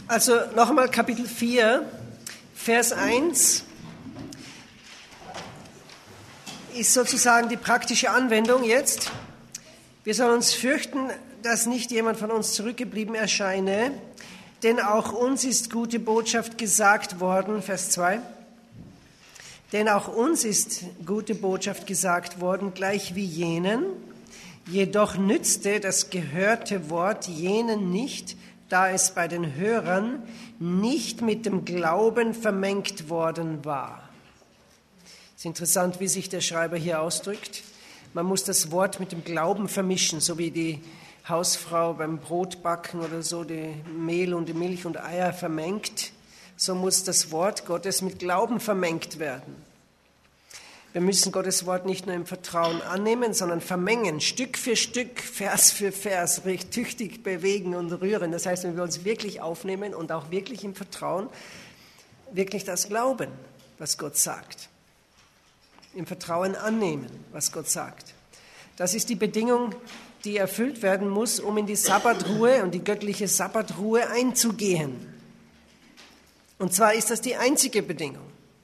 Also nochmal Kapitel 4, Vers 1 ist sozusagen die praktische Anwendung jetzt. Wir sollen uns fürchten, dass nicht jemand von uns zurückgeblieben erscheine, denn auch uns ist gute Botschaft gesagt worden, Vers 2. Denn auch uns ist gute Botschaft gesagt worden, gleich wie jenen. Jedoch nützte das gehörte Wort jenen nicht, da es bei den Hörern nicht mit dem Glauben vermengt worden war. Es ist interessant, wie sich der Schreiber hier ausdrückt. Man muss das Wort mit dem Glauben vermischen, so wie die Hausfrau beim Brotbacken oder so die Mehl und die Milch und Eier vermengt. So muss das Wort Gottes mit Glauben vermengt werden. Wir müssen Gottes Wort nicht nur im Vertrauen annehmen, sondern vermengen, Stück für Stück, Vers für Vers, recht tüchtig bewegen und rühren. Das heißt, wenn wir uns wirklich aufnehmen und auch wirklich im Vertrauen, wirklich das glauben, was Gott sagt. Im Vertrauen annehmen, was Gott sagt. Das ist die Bedingung, die erfüllt werden muss, um in die Sabbatruhe und die göttliche Sabbatruhe einzugehen. Und zwar ist das die einzige Bedingung.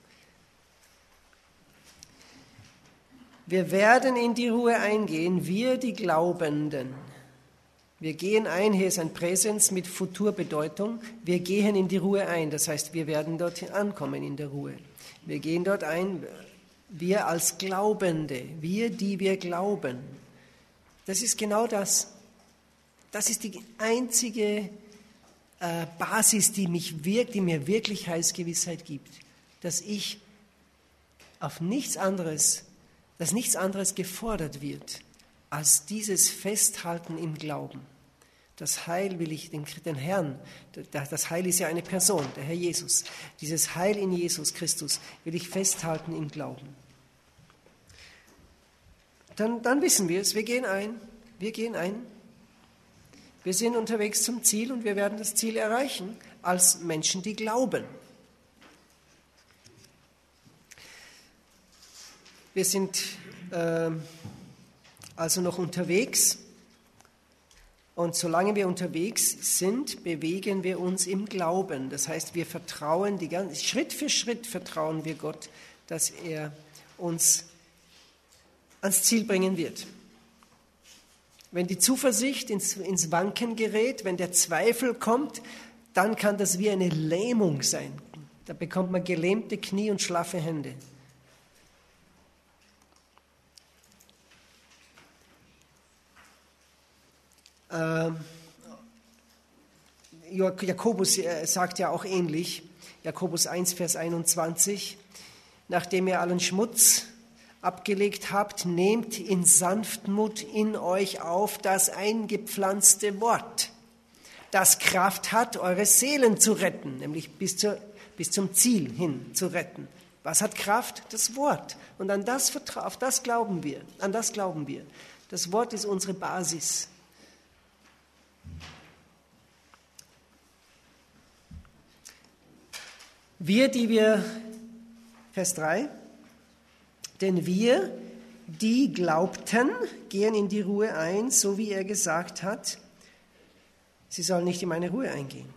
Wir werden in die Ruhe eingehen, wir die Glaubenden. Wir gehen ein, hier ist ein Präsens mit Futurbedeutung. Wir gehen in die Ruhe ein, das heißt, wir werden dort ankommen in der Ruhe. Wir gehen dort ein, wir als Glaubende, wir, die wir glauben. Das ist genau das. Das ist die einzige Basis, die mir wirklich Heilsgewissheit gibt, dass nichts anderes gefordert wird, als dieses Festhalten im Glauben. Das Heil will ich den Herrn, das Heil ist ja eine Person, der Herr Jesus. Dieses Heil in Jesus Christus will ich festhalten im Glauben. Dann wissen wir es, wir gehen ein. Wir sind unterwegs zum Ziel und wir werden das Ziel erreichen als Menschen, die glauben. Wir sind also noch unterwegs und solange wir unterwegs sind, bewegen wir uns im Glauben. Das heißt, wir vertrauen, Schritt für Schritt vertrauen wir Gott, dass er uns ans Ziel bringen wird. Wenn die Zuversicht ins Wanken gerät, wenn der Zweifel kommt, dann kann das wie eine Lähmung sein. Da bekommt man gelähmte Knie und schlaffe Hände. Jakobus sagt ja auch ähnlich, Jakobus 1, Vers 21, nachdem ihr allen Schmutz abgelegt habt, nehmt in Sanftmut in euch auf das eingepflanzte Wort, das Kraft hat, eure Seelen zu retten, nämlich bis zum Ziel hin zu retten. Was hat Kraft? Das Wort. Und auf das glauben wir. Das Wort ist unsere Basis. Vers 3, denn wir, die glaubten, gehen in die Ruhe ein, so wie er gesagt hat, sie sollen nicht in meine Ruhe eingehen.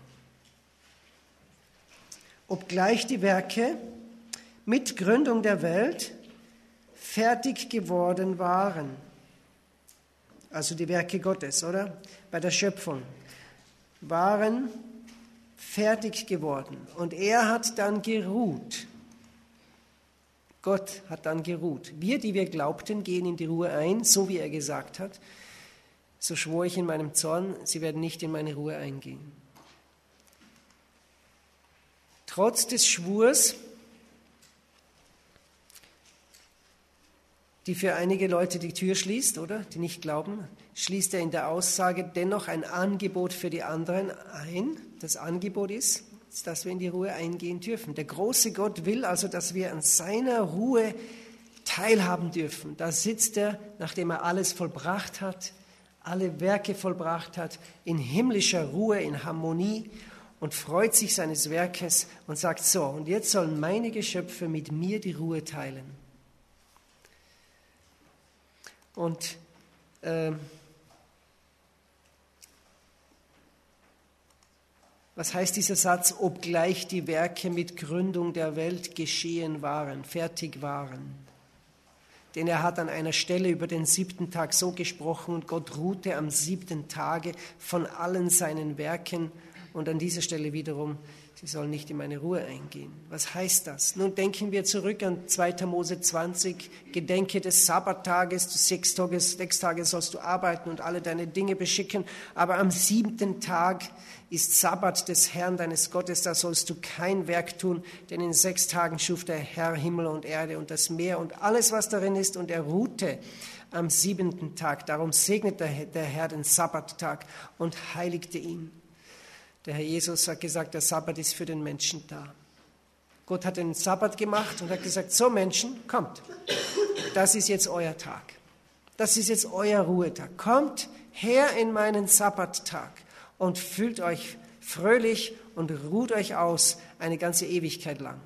Obgleich die Werke mit Gründung der Welt fertig geworden waren, also die Werke Gottes, oder? Bei der Schöpfung, waren fertig geworden. Und er hat dann geruht. Gott hat dann geruht. Wir, die wir glaubten, gehen in die Ruhe ein, so wie er gesagt hat. So schwor ich in meinem Zorn, sie werden nicht in meine Ruhe eingehen. Trotz des Schwurs, die für einige Leute die Tür schließt, oder? Die nicht glauben, schließt er in der Aussage dennoch ein Angebot für die anderen ein. Das Angebot ist, dass wir in die Ruhe eingehen dürfen. Der große Gott will also, dass wir an seiner Ruhe teilhaben dürfen. Da sitzt er, nachdem er alles vollbracht hat, alle Werke vollbracht hat, in himmlischer Ruhe, in Harmonie und freut sich seines Werkes und sagt so, und jetzt sollen meine Geschöpfe mit mir die Ruhe teilen. Und Was heißt dieser Satz, obgleich die Werke mit Gründung der Welt geschehen waren, fertig waren? Denn er hat an einer Stelle über den 7. Tag so gesprochen und Gott ruhte am 7. Tage von allen seinen Werken und an dieser Stelle wiederum, sie sollen nicht in meine Ruhe eingehen. Was heißt das? Nun denken wir zurück an 2. Mose 20, gedenke des Sabbattages, 6 Tage sollst du arbeiten und alle deine Dinge beschicken, aber am 7. Tag ist Sabbat des Herrn deines Gottes, da sollst du kein Werk tun, denn in 6 Tagen schuf der Herr Himmel und Erde und das Meer und alles, was darin ist, und er ruhte am 7. Tag. Darum segnete der Herr den Sabbattag und heiligte ihn. Der Herr Jesus hat gesagt, der Sabbat ist für den Menschen da. Gott hat den Sabbat gemacht und hat gesagt, so Menschen, kommt, das ist jetzt euer Tag. Das ist jetzt euer Ruhetag. Kommt her in meinen Sabbattag und fühlt euch fröhlich und ruht euch aus eine ganze Ewigkeit lang.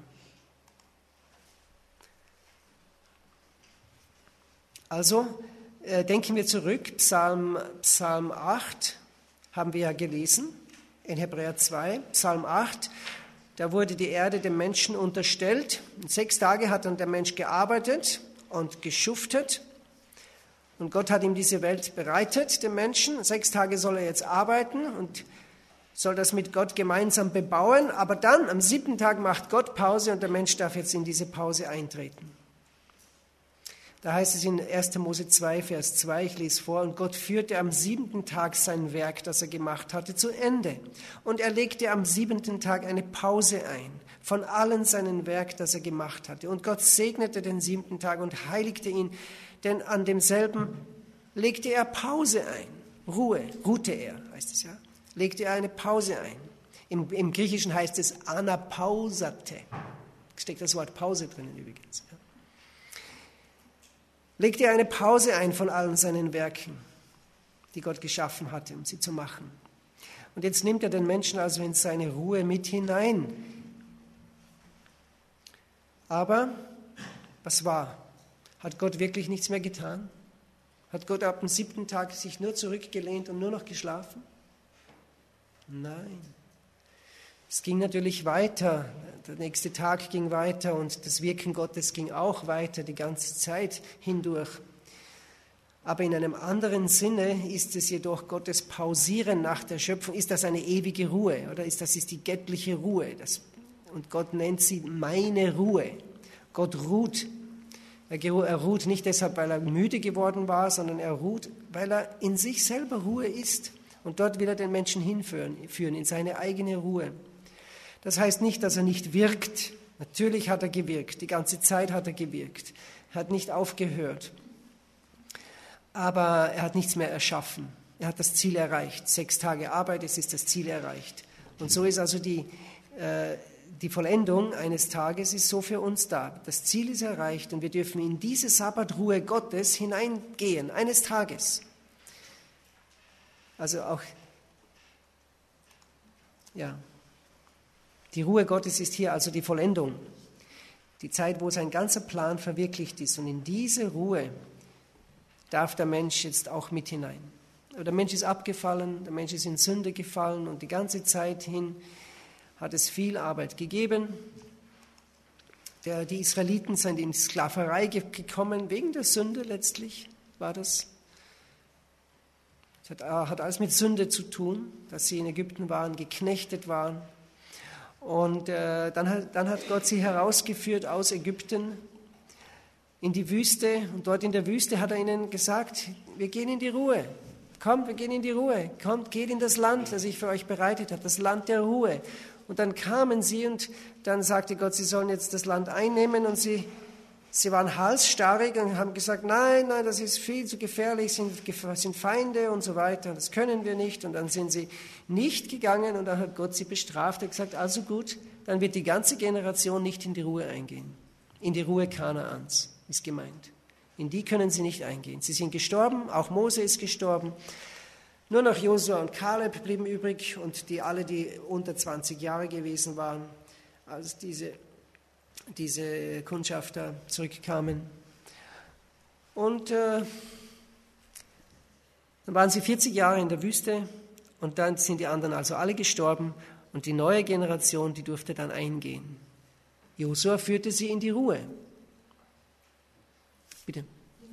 Also denken wir zurück, Psalm 8 haben wir ja gelesen, in Hebräer 2, Psalm 8, da wurde die Erde dem Menschen unterstellt. 6 Tage hat dann der Mensch gearbeitet und geschuftet. Und Gott hat ihm diese Welt bereitet, dem Menschen. 6 Tage soll er jetzt arbeiten und soll das mit Gott gemeinsam bebauen. Aber dann, am 7. Tag, macht Gott Pause und der Mensch darf jetzt in diese Pause eintreten. Da heißt es in 1. Mose 2, Vers 2, ich lese vor, und Gott führte am 7. Tag sein Werk, das er gemacht hatte, zu Ende. Und er legte am 7. Tag eine Pause ein von allen seinen Werk, das er gemacht hatte. Und Gott segnete den 7. Tag und heiligte ihn, denn an demselben legte er Pause ein. Ruhte er, heißt es ja. Legte er eine Pause ein. Im Griechischen heißt es anapausate. Steckt das Wort Pause drinnen übrigens. Ja. Legte er eine Pause ein von allen seinen Werken, die Gott geschaffen hatte, um sie zu machen. Und jetzt nimmt er den Menschen also in seine Ruhe mit hinein. Aber was war? Hat Gott wirklich nichts mehr getan? Hat Gott ab dem 7. Tag sich nur zurückgelehnt und nur noch geschlafen? Nein. Es ging natürlich weiter. Der nächste Tag ging weiter und das Wirken Gottes ging auch weiter die ganze Zeit hindurch. Aber in einem anderen Sinne ist es jedoch Gottes Pausieren nach der Schöpfung. Ist das eine ewige Ruhe oder ist die göttliche Ruhe? Und Gott nennt sie meine Ruhe. Gott ruht. Er ruht nicht deshalb, weil er müde geworden war, sondern er ruht, weil er in sich selber Ruhe ist. Und dort will er den Menschen hinführen, in seine eigene Ruhe. Das heißt nicht, dass er nicht wirkt. Natürlich hat er gewirkt, die ganze Zeit hat er gewirkt. Er hat nicht aufgehört. Aber er hat nichts mehr erschaffen. Er hat das Ziel erreicht. 6 Tage Arbeit, es ist das Ziel erreicht. Und so ist also die Vollendung eines Tages ist so für uns da. Das Ziel ist erreicht und wir dürfen in diese Sabbatruhe Gottes hineingehen, eines Tages. Also auch, ja, die Ruhe Gottes ist hier also die Vollendung. Die Zeit, wo sein ganzer Plan verwirklicht ist. Und in diese Ruhe darf der Mensch jetzt auch mit hinein. Der Mensch ist abgefallen, der Mensch ist in Sünde gefallen und die ganze Zeit hin hat es viel Arbeit gegeben. Die Israeliten sind in Sklaverei gekommen, wegen der Sünde letztlich war das. Es hat alles mit Sünde zu tun, dass sie in Ägypten waren, geknechtet waren. Und dann hat Gott sie herausgeführt aus Ägypten in die Wüste. Und dort in der Wüste hat er ihnen gesagt, wir gehen in die Ruhe. Kommt, wir gehen in die Ruhe. Kommt, geht in das Land, das ich für euch bereitet habe, das Land der Ruhe. Und dann kamen sie und dann sagte Gott, sie sollen jetzt das Land einnehmen. Und sie waren halsstarrig und haben gesagt, nein, das ist viel zu gefährlich, sind Feinde und so weiter, das können wir nicht. Und dann sind sie nicht gegangen und dann hat Gott sie bestraft. Er hat gesagt, also gut, dann wird die ganze Generation nicht in die Ruhe eingehen. In die Ruhe Kanaans ist gemeint. In die können sie nicht eingehen. Sie sind gestorben, auch Mose ist gestorben. Nur noch Josua und Kaleb blieben übrig und alle, die unter 20 Jahre gewesen waren, als diese Kundschafter zurückkamen. Und dann waren sie 40 Jahre in der Wüste und dann sind die anderen also alle gestorben Und die neue Generation, die durfte dann eingehen. Josua führte sie in die Ruhe. Bitte.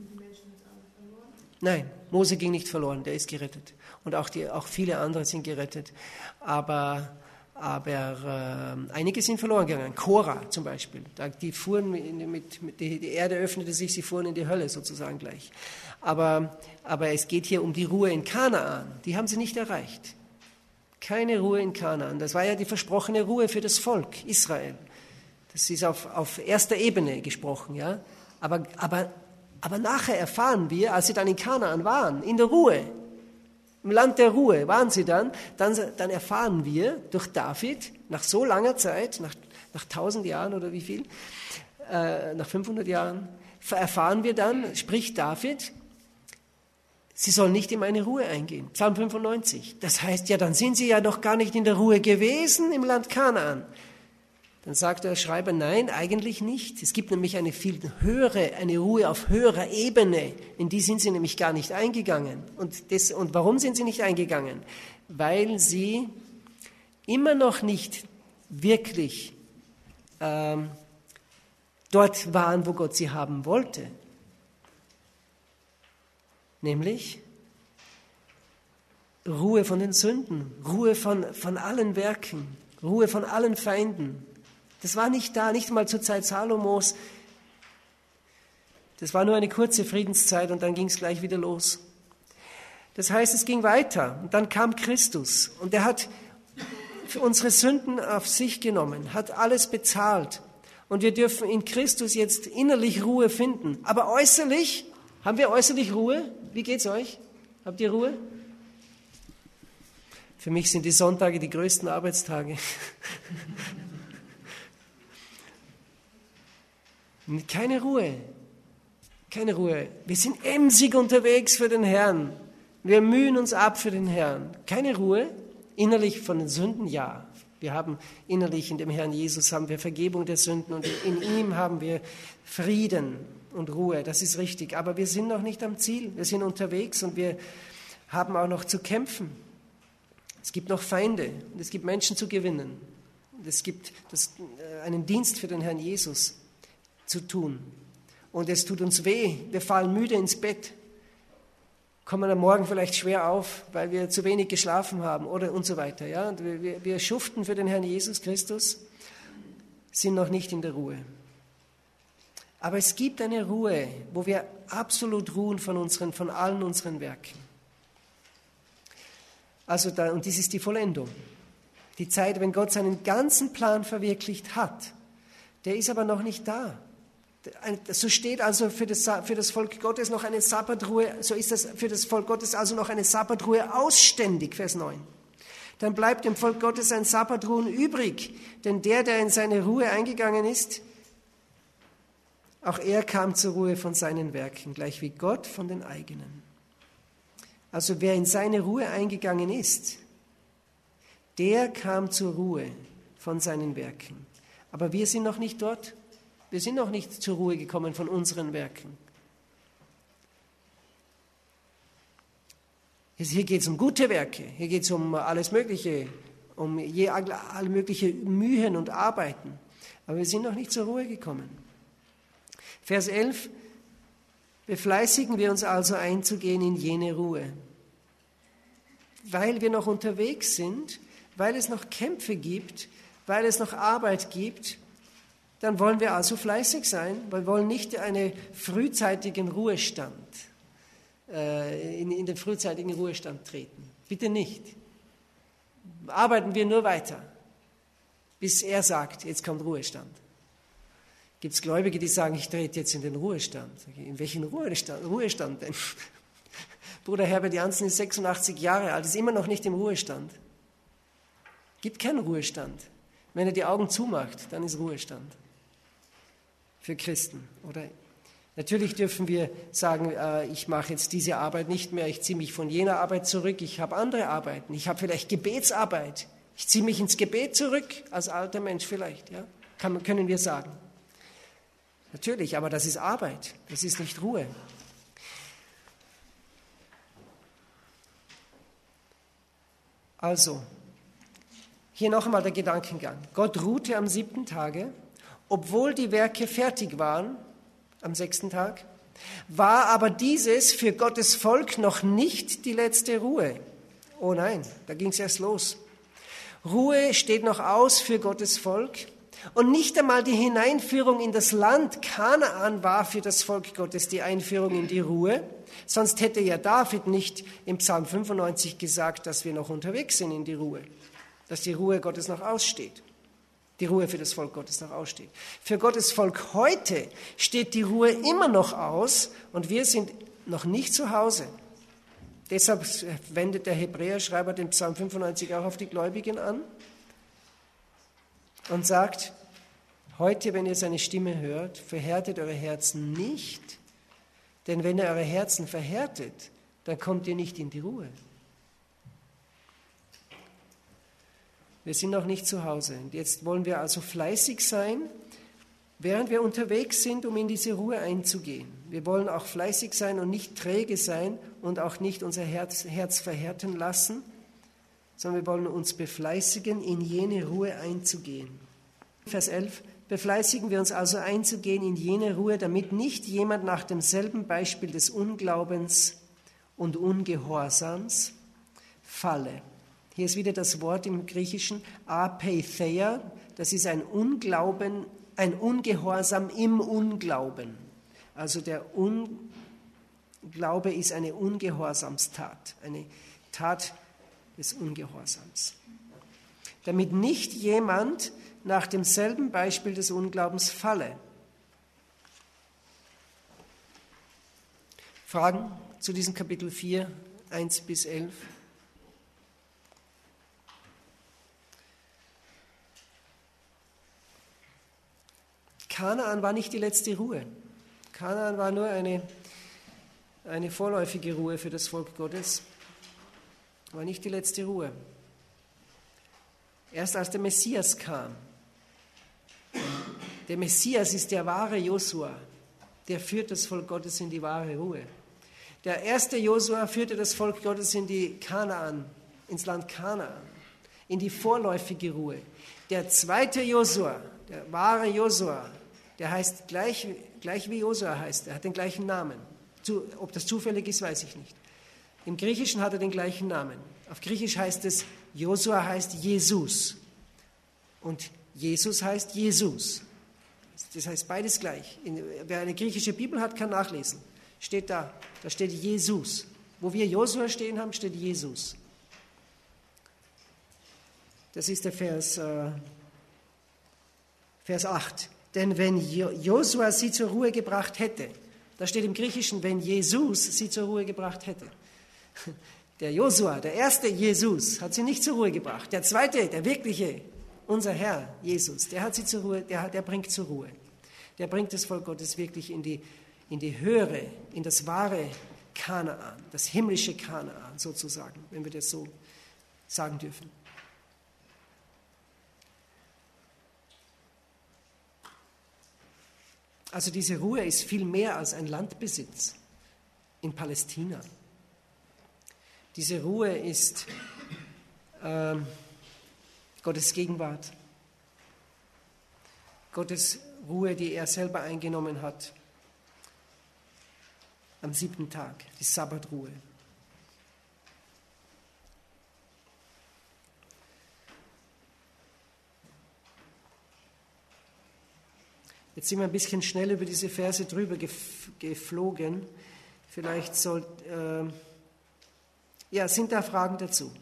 Nein, Mose ging nicht verloren, der ist gerettet. Und auch viele andere sind gerettet. Aber einige sind verloren gegangen. Korah zum Beispiel. Die fuhren die Erde öffnete sich, sie fuhren in die Hölle sozusagen gleich. Aber es geht hier um die Ruhe in Kanaan. Die haben sie nicht erreicht. Keine Ruhe in Kanaan. Das war ja die versprochene Ruhe für das Volk Israel. Das ist auf erster Ebene gesprochen, ja. Aber nachher erfahren wir, als sie dann in Kanaan waren, in der Ruhe, im Land der Ruhe waren sie dann erfahren wir durch David, nach so langer Zeit, nach 1000 Jahren oder wie viel, nach 500 Jahren, erfahren wir dann, spricht David, sie sollen nicht in meine Ruhe eingehen. Psalm 95. Das heißt ja, dann sind sie ja doch gar nicht in der Ruhe gewesen im Land Kanaan. Dann sagt der Schreiber, nein, eigentlich nicht. Es gibt nämlich eine viel höhere, eine Ruhe auf höherer Ebene. In die sind sie nämlich gar nicht eingegangen. Und warum sind sie nicht eingegangen? Weil sie immer noch nicht wirklich dort waren, wo Gott sie haben wollte. Nämlich Ruhe von den Sünden, Ruhe von allen Werken, Ruhe von allen Feinden. Das war nicht da, nicht mal zur Zeit Salomos. Das war nur eine kurze Friedenszeit und dann ging es gleich wieder los. Das heißt, es ging weiter und dann kam Christus und er hat für unsere Sünden auf sich genommen, hat alles bezahlt und wir dürfen in Christus jetzt innerlich Ruhe finden. Aber äußerlich, haben wir äußerlich Ruhe? Wie geht's euch? Habt ihr Ruhe? Für mich sind die Sonntage die größten Arbeitstage. Keine Ruhe, keine Ruhe. Wir sind emsig unterwegs für den Herrn. Wir mühen uns ab für den Herrn. Keine Ruhe, innerlich von den Sünden, ja. Wir haben innerlich in dem Herrn Jesus haben wir Vergebung der Sünden und in ihm haben wir Frieden und Ruhe. Das ist richtig. Aber wir sind noch nicht am Ziel. Wir sind unterwegs und wir haben auch noch zu kämpfen. Es gibt noch Feinde und es gibt Menschen zu gewinnen. Und es gibt einen Dienst für den Herrn Jesus zu tun. Und es tut uns weh. Wir fallen müde ins Bett, kommen am Morgen vielleicht schwer auf, weil wir zu wenig geschlafen haben oder und so weiter. Ja? Und wir schuften für den Herrn Jesus Christus, sind noch nicht in der Ruhe. Aber es gibt eine Ruhe, wo wir absolut ruhen von allen unseren Werken. Und dies ist die Vollendung. Die Zeit, wenn Gott seinen ganzen Plan verwirklicht hat, der ist aber noch nicht da. So steht also für das Volk Gottes noch eine Sabbatruhe, so ist das für das Volk Gottes also noch eine Sabbatruhe ausständig, Vers 9. Dann bleibt dem Volk Gottes ein Sabbatruhen übrig, denn der in seine Ruhe eingegangen ist, auch er kam zur Ruhe von seinen Werken, gleich wie Gott von den eigenen. Also wer in seine Ruhe eingegangen ist, der kam zur Ruhe von seinen Werken. Aber wir sind noch nicht dort. Wir sind noch nicht zur Ruhe gekommen von unseren Werken. Hier geht es um gute Werke, hier geht es um alles Mögliche, um alle mögliche Mühen und Arbeiten. Aber wir sind noch nicht zur Ruhe gekommen. Vers 11, befleißigen wir uns also einzugehen in jene Ruhe. Weil wir noch unterwegs sind, weil es noch Kämpfe gibt, weil es noch Arbeit gibt, dann wollen wir also fleißig sein. Wir wollen nicht einen frühzeitigen Ruhestand, in den frühzeitigen Ruhestand treten. Bitte nicht. Arbeiten wir nur weiter, bis er sagt, jetzt kommt Ruhestand. Gibt es Gläubige, die sagen, ich trete jetzt in den Ruhestand. In welchen Ruhestand denn? Bruder Herbert Janssen ist 86 Jahre alt, ist immer noch nicht im Ruhestand. Gibt keinen Ruhestand. Wenn er die Augen zumacht, dann ist Ruhestand. Für Christen, oder? Natürlich dürfen wir sagen, ich mache jetzt diese Arbeit nicht mehr, ich ziehe mich von jener Arbeit zurück, ich habe andere Arbeiten, ich habe vielleicht Gebetsarbeit, ich ziehe mich ins Gebet zurück, als alter Mensch vielleicht, ja? Können wir sagen. Natürlich, aber das ist Arbeit, das ist nicht Ruhe. Also, Hier noch einmal der Gedankengang. Gott ruhte am 7. Tage, obwohl die Werke fertig waren am 6. Tag, war aber dieses für Gottes Volk noch nicht die letzte Ruhe. Oh nein, da ging es erst los. Ruhe steht noch aus für Gottes Volk. Und nicht einmal die Hineinführung in das Land Kanaan war für das Volk Gottes die Einführung in die Ruhe. Sonst hätte ja David nicht im Psalm 95 gesagt, dass wir noch unterwegs sind in die Ruhe, dass die Ruhe Gottes noch aussteht, die Ruhe für das Volk Gottes noch aussteht. Für Gottes Volk heute steht die Ruhe immer noch aus und wir sind noch nicht zu Hause. Deshalb wendet der Hebräerschreiber den Psalm 95 auch auf die Gläubigen an und sagt, heute, wenn ihr seine Stimme hört, verhärtet eure Herzen nicht, denn wenn ihr eure Herzen verhärtet, dann kommt ihr nicht in die Ruhe. Wir sind noch nicht zu Hause. Und jetzt wollen wir also fleißig sein, während wir unterwegs sind, um in diese Ruhe einzugehen. Wir wollen auch fleißig sein und nicht träge sein und auch nicht unser Herz verhärten lassen, sondern wir wollen uns befleißigen, in jene Ruhe einzugehen. Vers 11, befleißigen wir uns also einzugehen in jene Ruhe, damit nicht jemand nach demselben Beispiel des Unglaubens und Ungehorsams falle. Hier ist wieder das Wort im Griechischen apetheia, das ist ein Unglauben, ein Ungehorsam im Unglauben. Also der Unglaube ist eine Ungehorsamstat, eine Tat des Ungehorsams. Damit nicht jemand nach demselben Beispiel des Unglaubens falle. Fragen zu diesem Kapitel 4, 1 bis 11? Kanaan war nicht die letzte Ruhe. Kanaan war nur eine vorläufige Ruhe für das Volk Gottes. War nicht die letzte Ruhe. Erst als der Messias kam. Der Messias ist der wahre Josua. Der führt das Volk Gottes in die wahre Ruhe. Der erste Josua führte das Volk Gottes ins Land Kanaan, in die vorläufige Ruhe. Der zweite Josua, der wahre Josua, der heißt gleich wie Josua heißt, er hat den gleichen Namen. Ob das zufällig ist, weiß ich nicht. Im Griechischen hat er den gleichen Namen. Auf Griechisch heißt es, Josua heißt Jesus und Jesus heißt Jesus. Das heißt beides gleich. Wer eine griechische Bibel hat, kann nachlesen. Steht da steht Jesus. Wo wir Josua stehen haben, steht Jesus. Das ist der Vers 8. Denn wenn Josua sie zur Ruhe gebracht hätte, da steht im Griechischen, wenn Jesus sie zur Ruhe gebracht hätte. Der Josua, der erste Jesus, hat sie nicht zur Ruhe gebracht. Der zweite, der wirkliche, unser Herr Jesus, der hat sie zur Ruhe, der bringt zur Ruhe. Der bringt das Volk Gottes wirklich in die höhere, in das wahre Kanaan, das himmlische Kanaan sozusagen, wenn wir das so sagen dürfen. Also diese Ruhe ist viel mehr als ein Landbesitz in Palästina. Diese Ruhe ist Gottes Gegenwart, Gottes Ruhe, die er selber eingenommen hat am 7. Tag, die Sabbatruhe. Jetzt sind wir ein bisschen schnell über diese Verse drüber geflogen. Vielleicht sind da Fragen dazu?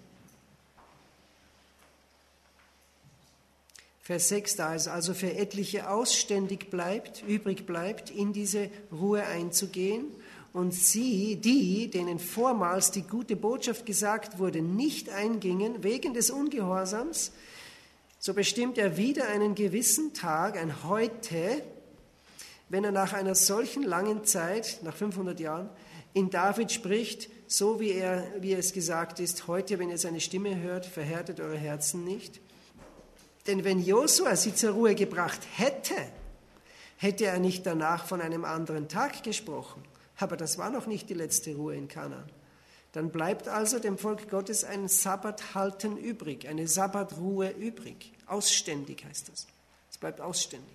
Vers 6, da es also für etliche übrig bleibt, in diese Ruhe einzugehen, und sie, denen vormals die gute Botschaft gesagt wurde, nicht eingingen wegen des Ungehorsams, so bestimmt er wieder einen gewissen Tag, ein Heute, wenn er nach einer solchen langen Zeit, nach 500 Jahren, in David spricht, so wie es gesagt ist, heute, wenn ihr seine Stimme hört, verhärtet eure Herzen nicht. Denn wenn Josua sie zur Ruhe gebracht hätte, hätte er nicht danach von einem anderen Tag gesprochen. Aber das war noch nicht die letzte Ruhe in Kanaan. Dann bleibt also dem Volk Gottes ein Sabbathalten übrig, eine Sabbatruhe übrig. Ausständig heißt das. Es bleibt ausständig.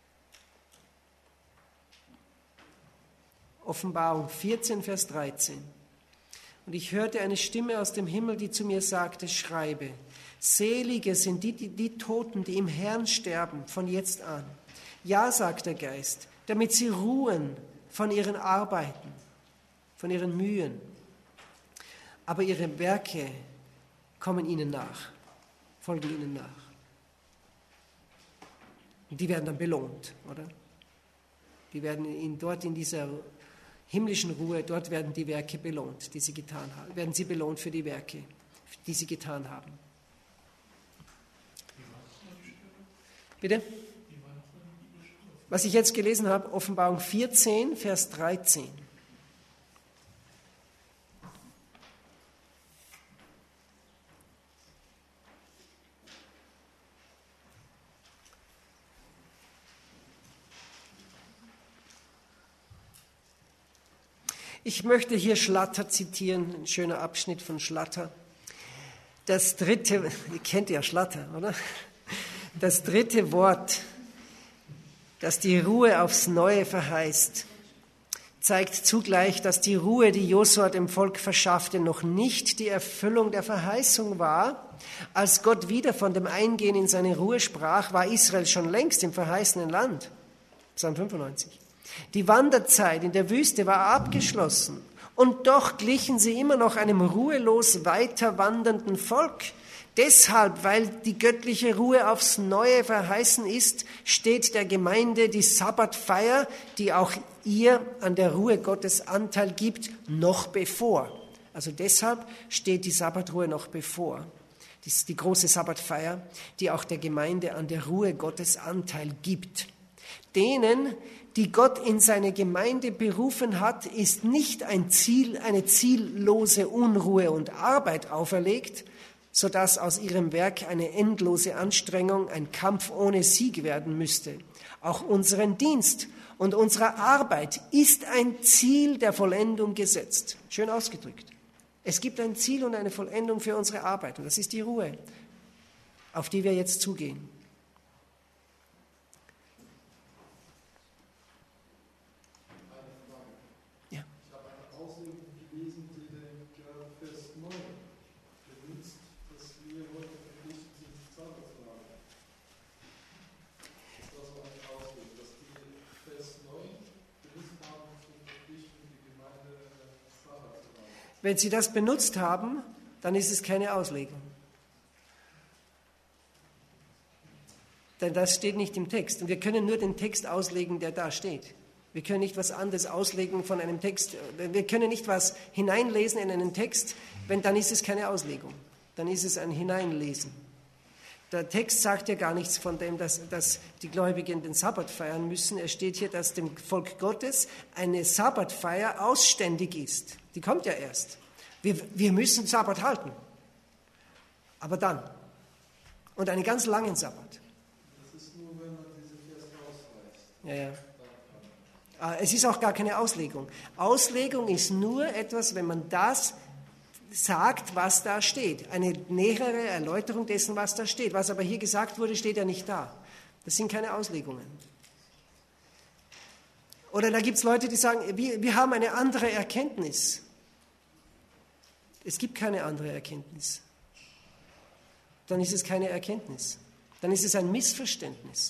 Offenbarung 14, Vers 13. Und ich hörte eine Stimme aus dem Himmel, die zu mir sagte, schreibe, selige sind die Toten, die im Herrn sterben, von jetzt an. Ja, sagt der Geist, damit sie ruhen von ihren Arbeiten, von ihren Mühen. Aber ihre Werke kommen ihnen nach, folgen ihnen nach. Und die werden dann belohnt, oder? Die werden dort in dieser himmlischen Ruhe, dort werden die Werke belohnt, die sie getan haben. Werden sie belohnt für die Werke, die sie getan haben. Bitte? Was ich jetzt gelesen habe, Offenbarung 14, Vers 13. Ich möchte hier Schlatter zitieren, ein schöner Abschnitt von Schlatter. Das dritte, ihr kennt ja Schlatter, oder? Das dritte Wort, das die Ruhe aufs Neue verheißt, zeigt zugleich, dass die Ruhe, die Josua dem Volk verschaffte, noch nicht die Erfüllung der Verheißung war. Als Gott wieder von dem Eingehen in seine Ruhe sprach, war Israel schon längst im verheißenen Land. Psalm 95. Die Wanderzeit in der Wüste war abgeschlossen und doch glichen sie immer noch einem ruhelos weiter wandernden Volk. Deshalb, weil die göttliche Ruhe aufs Neue verheißen ist, steht der Gemeinde die Sabbatfeier, die auch ihr an der Ruhe Gottes Anteil gibt, noch bevor. Also deshalb steht die Sabbatruhe noch bevor. Das ist die große Sabbatfeier, die auch der Gemeinde an der Ruhe Gottes Anteil gibt. Denen, die Gott in seine Gemeinde berufen hat, ist nicht eine ziellose Unruhe und Arbeit auferlegt, sodass aus ihrem Werk eine endlose Anstrengung, ein Kampf ohne Sieg werden müsste. Auch unseren Dienst und unsere Arbeit ist ein Ziel der Vollendung gesetzt. Schön ausgedrückt. Es gibt ein Ziel und eine Vollendung für unsere Arbeit, und das ist die Ruhe, auf die wir jetzt zugehen. Wenn Sie das benutzt haben, dann ist es keine Auslegung. Denn das steht nicht im Text. Und wir können nur den Text auslegen, der da steht. Wir können nicht was anderes auslegen von einem Text. Wir können nicht was hineinlesen in einen Text, dann ist es keine Auslegung. Dann ist es ein Hineinlesen. Der Text sagt ja gar nichts von dem, dass die Gläubigen den Sabbat feiern müssen. Es steht hier, dass dem Volk Gottes eine Sabbatfeier ausständig ist. Die kommt ja erst. Wir müssen Sabbat halten. Aber dann. Und einen ganz langen Sabbat. Das ist nur, wenn man diese Vers ausweist. Ja. Es ist auch gar keine Auslegung. Auslegung ist nur etwas, wenn man das sagt, was da steht. Eine nähere Erläuterung dessen, was da steht. Was aber hier gesagt wurde, steht ja nicht da. Das sind keine Auslegungen. Oder da gibt es Leute, die sagen, wir haben eine andere Erkenntnis. Es gibt keine andere Erkenntnis. Dann ist es keine Erkenntnis. Dann ist es ein Missverständnis.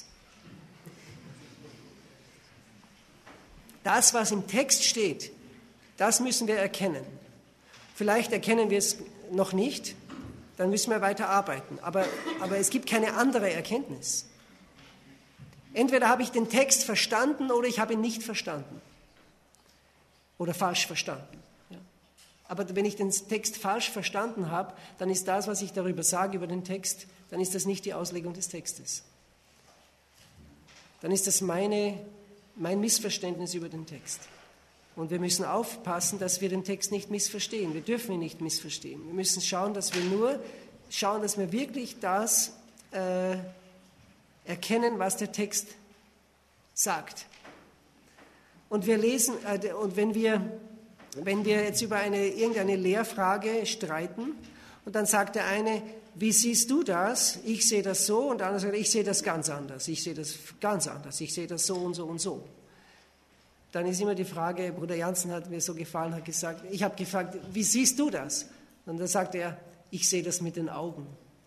Das, was im Text steht, das müssen wir erkennen. Vielleicht erkennen wir es noch nicht, dann müssen wir weiter arbeiten. Aber es gibt keine andere Erkenntnis. Entweder habe ich den Text verstanden oder ich habe ihn nicht verstanden. Oder falsch verstanden. Ja. Aber wenn ich den Text falsch verstanden habe, dann ist das, was ich darüber sage, über den Text, dann ist das nicht die Auslegung des Textes. Dann ist das mein Missverständnis über den Text. Und wir müssen aufpassen, dass wir den Text nicht missverstehen. Wir dürfen ihn nicht missverstehen. Wir müssen schauen, dass wir wirklich das erkennen, was der Text sagt. Und wir lesen, und wenn wir wenn wir jetzt über irgendeine Lehrfrage streiten und dann sagt der eine, wie siehst du das? Ich sehe das so und der andere sagt, ich sehe das ganz anders, ich sehe das ganz anders, ich sehe das so und so und so. Dann ist immer die Frage, Bruder Jansen hat mir so gefallen, hat gesagt, ich habe gefragt, wie siehst du das? Und dann sagt er, ich sehe das mit den Augen.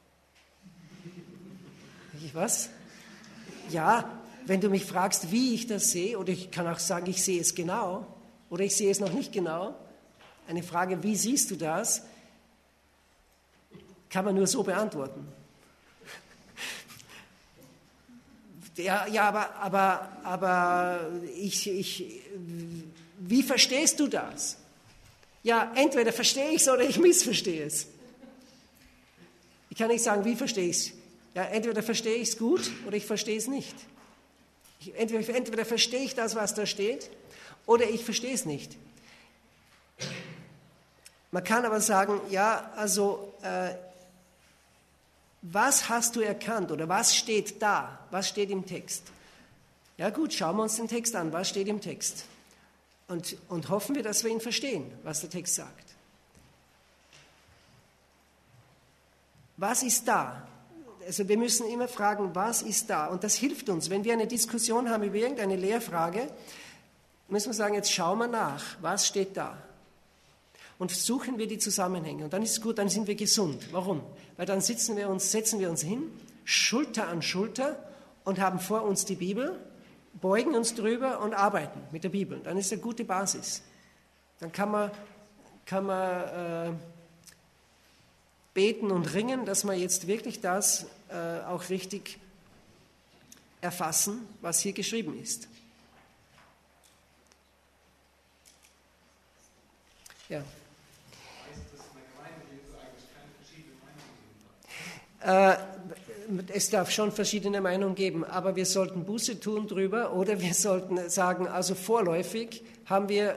Ich, was? Ja, wenn du mich fragst, wie ich das sehe, oder ich kann auch sagen, ich sehe es genau, oder ich sehe es noch nicht genau, eine Frage, wie siehst du das, kann man nur so beantworten. Ja, aber wie verstehst du das? Ja, entweder verstehe ich es oder ich missverstehe es. Ich kann nicht sagen, wie verstehe ich es. Ja, entweder verstehe ich es gut oder ich verstehe es nicht. Entweder verstehe ich das, was da steht, oder ich verstehe es nicht. Man kann aber sagen, ja, also was hast du erkannt oder was steht da? Was steht im Text? Ja gut, schauen wir uns den Text an. Was steht im Text? Und hoffen wir, dass wir ihn verstehen, was der Text sagt. Was ist da? Also wir müssen immer fragen, was ist da? Und das hilft uns. Wenn wir eine Diskussion haben über irgendeine Lehrfrage, müssen wir sagen, jetzt schauen wir nach, was steht da? Und suchen wir die Zusammenhänge. Und dann ist es gut, dann sind wir gesund. Warum? Weil dann setzen wir uns hin, Schulter an Schulter und haben vor uns die Bibel, beugen uns drüber und arbeiten mit der Bibel. Dann ist eine gute Basis. Dann kann man beten und ringen, dass wir jetzt wirklich das auch richtig erfassen, was hier geschrieben ist. Ja. Es darf schon verschiedene Meinungen geben, aber wir sollten Buße tun drüber oder wir sollten sagen, also vorläufig haben wir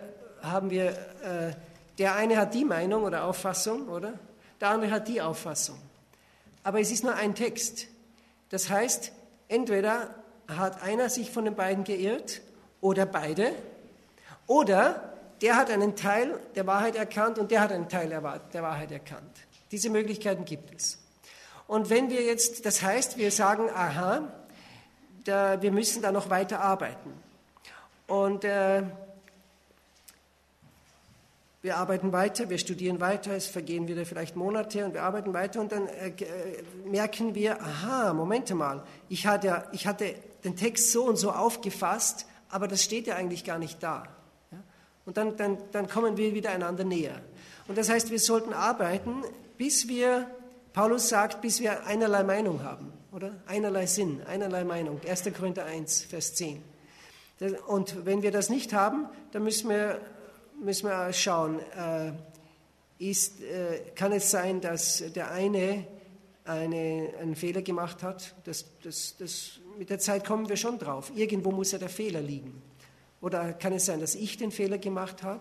der eine hat die Meinung oder Auffassung, oder? Der andere hat die Auffassung. Aber es ist nur ein Text. Das heißt, entweder hat einer sich von den beiden geirrt oder beide, oder der hat einen Teil der Wahrheit erkannt und der hat einen Teil der Wahrheit erkannt. Diese Möglichkeiten gibt es. Und wenn wir jetzt, das heißt, wir sagen, aha, wir müssen da noch weiter arbeiten. Und wir arbeiten weiter, wir studieren weiter, es vergehen wieder vielleicht Monate und wir arbeiten weiter und dann merken wir, aha, Moment mal, ich hatte den Text so und so aufgefasst, aber das steht ja eigentlich gar nicht da. Ja? Und dann kommen wir wieder einander näher. Und das heißt, wir sollten arbeiten, Paulus sagt, bis wir einerlei Meinung haben, oder? Einerlei Sinn, einerlei Meinung. 1. Korinther 1, Vers 10. Und wenn wir das nicht haben, dann müssen wir schauen, kann es sein, dass der eine einen Fehler gemacht hat? Mit der Zeit kommen wir schon drauf. Irgendwo muss ja der Fehler liegen. Oder kann es sein, dass ich den Fehler gemacht habe?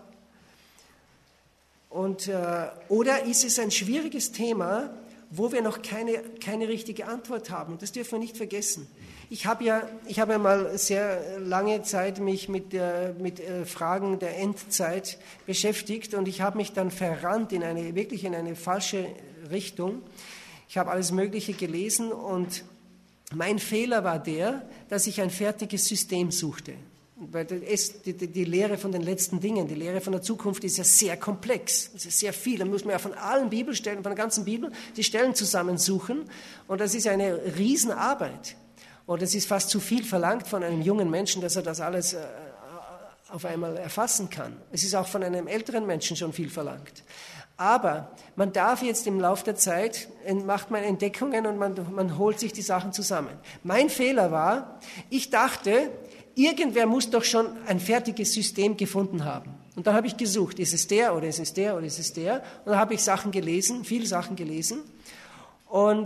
Oder ist es ein schwieriges Thema, wo wir noch keine richtige Antwort haben? Und das dürfen wir nicht vergessen. Ich habe ja mal sehr lange Zeit mich mit Fragen der Endzeit beschäftigt und ich habe mich dann verrannt wirklich in eine falsche Richtung. Ich habe alles Mögliche gelesen und mein Fehler war dass ich ein fertiges System suchte. Weil die Lehre von den letzten Dingen, die Lehre von der Zukunft ist ja sehr komplex. Es ist sehr viel. Da muss man ja von allen Bibelstellen, von der ganzen Bibel, die Stellen zusammensuchen. Und das ist eine Riesenarbeit. Und es ist fast zu viel verlangt von einem jungen Menschen, dass er das alles auf einmal erfassen kann. Es ist auch von einem älteren Menschen schon viel verlangt. Aber man darf jetzt im Laufe der Zeit, macht man Entdeckungen und man holt sich die Sachen zusammen. Mein Fehler war, ich dachte, irgendwer muss doch schon ein fertiges System gefunden haben. Und dann habe ich gesucht, ist es der oder ist es der oder ist es der? Und dann habe ich viele Sachen gelesen und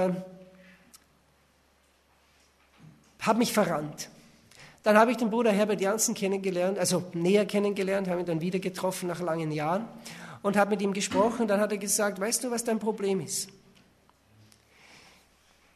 habe mich verrannt. Dann habe ich den Bruder Herbert Jansen kennengelernt, also näher kennengelernt, habe ihn dann wieder getroffen nach langen Jahren und habe mit ihm gesprochen. Und dann hat er gesagt, weißt du, was dein Problem ist?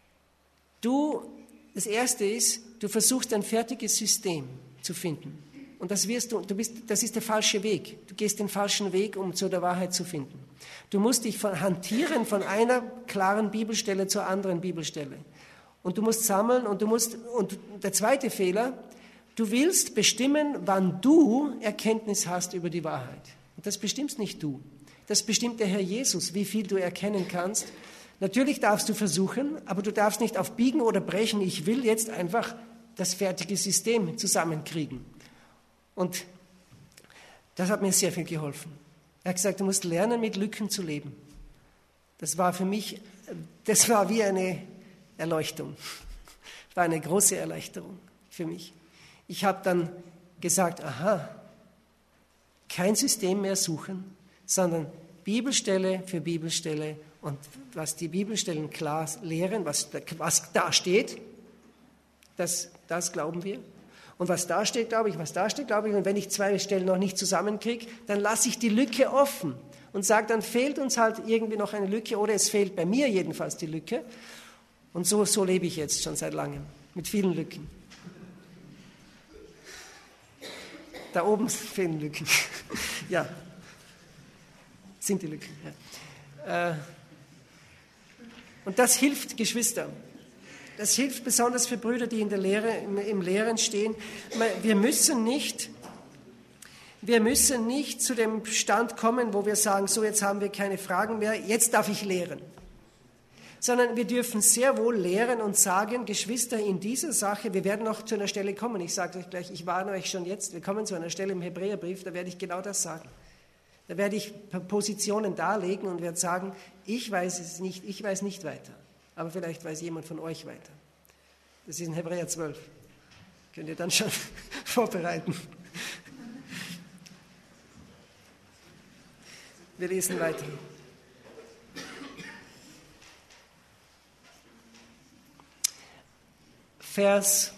Das Erste ist, du versuchst ein fertiges System zu finden. Und das wirst du, das ist der falsche Weg. Du gehst den falschen Weg, um zu der Wahrheit zu finden. Du musst dich hantieren von einer klaren Bibelstelle zur anderen Bibelstelle. Und du musst sammeln und der zweite Fehler, du willst bestimmen, wann du Erkenntnis hast über die Wahrheit. Und das bestimmst nicht du. Das bestimmt der Herr Jesus, wie viel du erkennen kannst. Natürlich darfst du versuchen, aber du darfst nicht auf Biegen oder Brechen, ich will jetzt einfach das fertige System zusammenkriegen. Und das hat mir sehr viel geholfen. Er hat gesagt, du musst lernen, mit Lücken zu leben. Das war für mich, das war wie eine Erleuchtung. Das war eine große Erleichterung für mich. Ich habe dann gesagt, aha, kein System mehr suchen, sondern Bibelstelle für Bibelstelle und was die Bibelstellen klar lehren, was da steht, das glauben wir. Und was da steht, glaube ich, was da steht, glaube ich. Und wenn ich 2 Stellen noch nicht zusammenkriege, dann lasse ich die Lücke offen und sage, dann fehlt uns halt irgendwie noch eine Lücke oder es fehlt bei mir jedenfalls die Lücke. Und so lebe ich jetzt schon seit langem, mit vielen Lücken. Da oben fehlen Lücken. Ja, sind die Lücken. Ja. Und das hilft, Geschwister. Das hilft besonders für Brüder, die in der Lehre, im Lehren stehen. Wir müssen nicht zu dem Stand kommen, wo wir sagen, so jetzt haben wir keine Fragen mehr, jetzt darf ich lehren. Sondern wir dürfen sehr wohl lehren und sagen, Geschwister, in dieser Sache, wir werden noch zu einer Stelle kommen, ich sage euch gleich, ich warne euch schon jetzt, wir kommen zu einer Stelle im Hebräerbrief, da werde ich genau das sagen. Da werde ich Positionen darlegen und werde sagen, ich weiß es nicht, ich weiß nicht weiter. Aber vielleicht weiß jemand von euch weiter. Das ist in Hebräer 12. Könnt ihr dann schon vorbereiten. Wir lesen weiter. Vers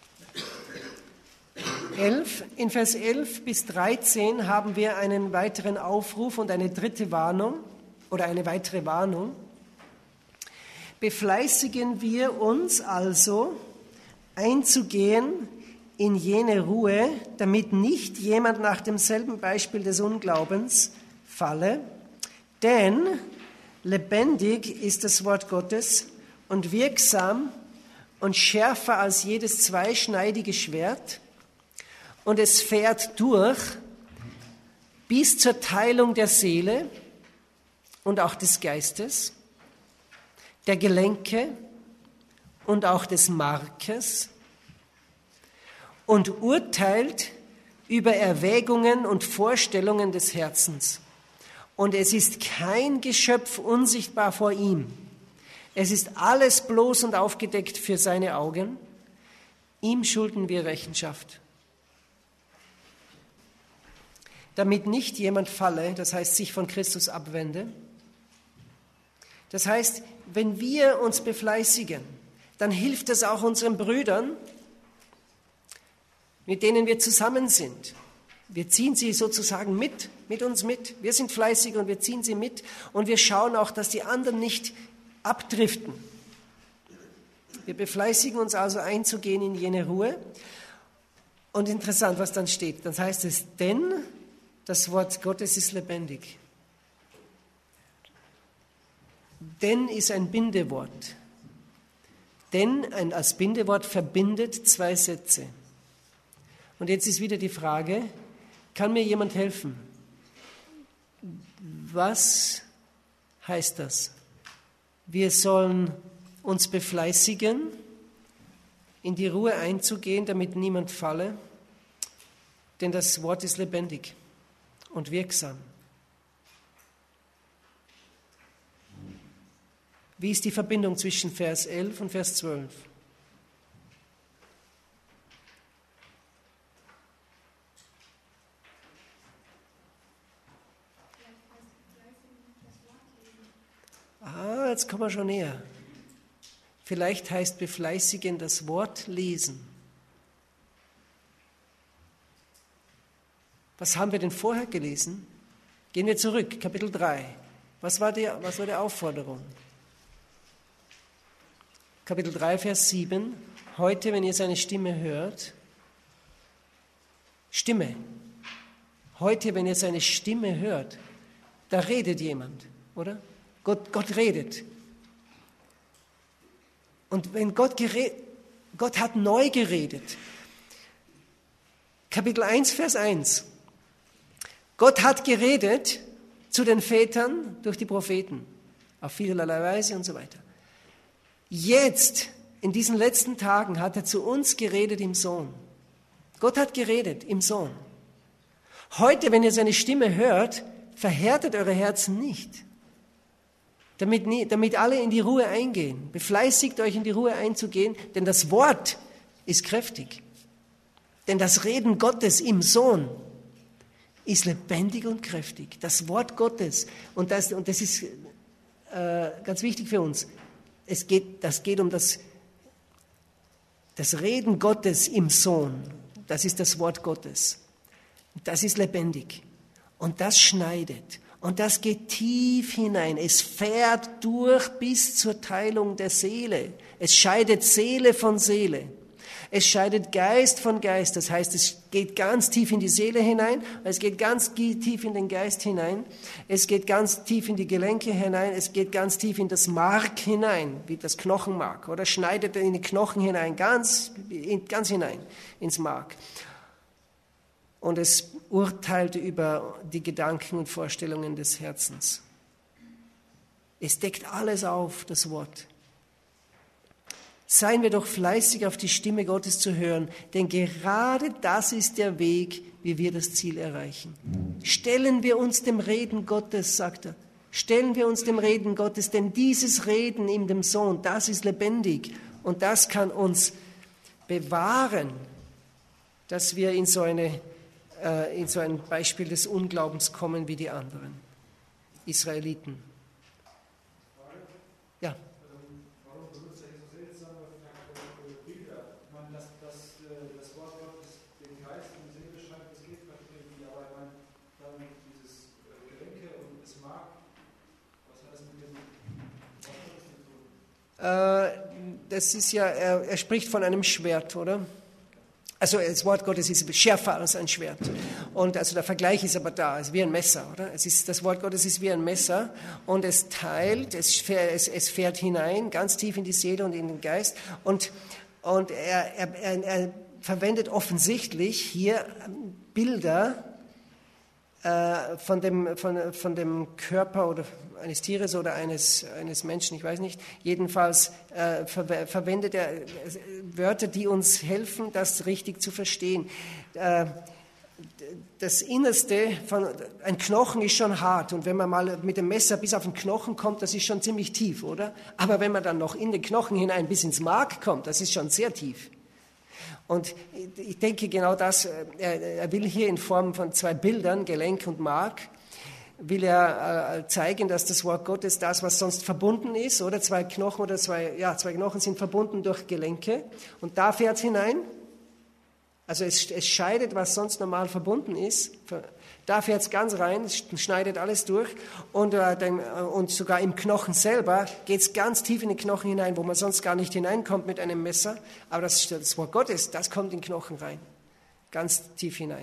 11. In Vers 11 bis 13 haben wir einen weiteren Aufruf und eine dritte Warnung oder eine weitere Warnung. Befleißigen wir uns also, einzugehen in jene Ruhe, damit nicht jemand nach demselben Beispiel des Unglaubens falle. Denn lebendig ist das Wort Gottes und wirksam und schärfer als jedes zweischneidige Schwert. Und es fährt durch bis zur Teilung der Seele und auch des Geistes, der Gelenke und auch des Markes und urteilt über Erwägungen und Vorstellungen des Herzens. Und es ist kein Geschöpf unsichtbar vor ihm. Es ist alles bloß und aufgedeckt für seine Augen. Ihm schulden wir Rechenschaft. Damit nicht jemand falle, das heißt sich von Christus abwende. Das heißt, wenn wir uns befleißigen, dann hilft es auch unseren Brüdern, mit denen wir zusammen sind. Wir ziehen sie sozusagen mit uns mit. Wir sind fleißig und wir ziehen sie mit und wir schauen auch, dass die anderen nicht abdriften. Wir befleißigen uns also einzugehen in jene Ruhe. Und interessant, was dann steht. Dann heißt es, denn das Wort Gottes ist lebendig. Denn ist ein Bindewort. Denn als Bindewort verbindet 2 Sätze. Und jetzt ist wieder die Frage, kann mir jemand helfen? Was heißt das? Wir sollen uns befleißigen, in die Ruhe einzugehen, damit niemand falle, denn das Wort ist lebendig und wirksam. Wie ist die Verbindung zwischen Vers 11 und Vers 12? Jetzt kommen wir schon näher. Vielleicht heißt befleißigen das Wort lesen. Was haben wir denn vorher gelesen? Gehen wir zurück, Kapitel 3. Was war die Aufforderung? Kapitel 3, Vers 7. Heute, wenn ihr seine Stimme hört, Stimme. Heute, wenn ihr seine Stimme hört, da redet jemand, oder? Gott redet. Und wenn Gott hat neu geredet. Kapitel 1, Vers 1. Gott hat geredet zu den Vätern durch die Propheten, auf vielerlei Weise und so weiter. Jetzt, in diesen letzten Tagen, hat er zu uns geredet im Sohn. Gott hat geredet im Sohn. Heute, wenn ihr seine Stimme hört, verhärtet eure Herzen nicht, damit alle in die Ruhe eingehen. Befleißigt euch, in die Ruhe einzugehen, denn das Wort ist kräftig. Denn das Reden Gottes im Sohn ist lebendig und kräftig. Das Wort Gottes, und das ist ganz wichtig für uns, das geht um das Reden Gottes im Sohn. Das ist das Wort Gottes. Das ist lebendig und das schneidet und das geht tief hinein. Es fährt durch bis zur Teilung der Seele. Es scheidet Seele von Seele. Es scheidet Geist von Geist. Das heißt, es geht ganz tief in die Seele hinein, es geht ganz tief in den Geist hinein, es geht ganz tief in die Gelenke hinein, es geht ganz tief in das Mark hinein, wie das Knochenmark, oder schneidet in die Knochen hinein, ganz hinein ins Mark. Und es urteilt über die Gedanken und Vorstellungen des Herzens. Es deckt alles auf, das Wort. Seien wir doch fleißig, auf die Stimme Gottes zu hören, denn gerade das ist der Weg, wie wir das Ziel erreichen. Stellen wir uns dem Reden Gottes, sagt er. Stellen wir uns dem Reden Gottes, denn dieses Reden in dem Sohn, das ist lebendig und das kann uns bewahren, dass wir in so ein Beispiel des Unglaubens kommen wie die anderen Israeliten. Ja. Warum benutzt er so seltsame Bilder? Ich meine, das Wort Gottes den Geist und die Seele beschreibt, das geht natürlich, aber ich meine, dann dieses Gelenke und das Mark, was hat das mit dem Wort Gottes zu tun? Das ist ja, er spricht von einem Schwert, oder? Also das Wort Gottes ist schärfer als ein Schwert. Und also der Vergleich ist aber da, es ist wie ein Messer, oder? Das Wort Gottes ist wie ein Messer und es teilt, es fährt hinein, ganz tief in die Seele und in den Geist. Und er verwendet offensichtlich hier Bilder von dem Körper oder eines Tieres oder eines Menschen, ich weiß nicht. Jedenfalls verwendet er Wörter, die uns helfen, das richtig zu verstehen. Das Innerste ein Knochen ist schon hart und wenn man mal mit dem Messer bis auf den Knochen kommt, das ist schon ziemlich tief, oder? Aber wenn man dann noch in den Knochen hinein bis ins Mark kommt, das ist schon sehr tief. Und ich denke genau das, er will hier in Form von zwei Bildern, Gelenk und Mark, will er zeigen, dass das Wort Gottes das, was sonst verbunden ist, oder zwei Knochen sind verbunden durch Gelenke und da fährt es hinein. Also es scheidet, was sonst normal verbunden ist. Da fährt es ganz rein, es schneidet alles durch und sogar im Knochen selber geht es ganz tief in den Knochen hinein, wo man sonst gar nicht hineinkommt mit einem Messer. Aber das Wort Gottes, das kommt in den Knochen rein, ganz tief hinein.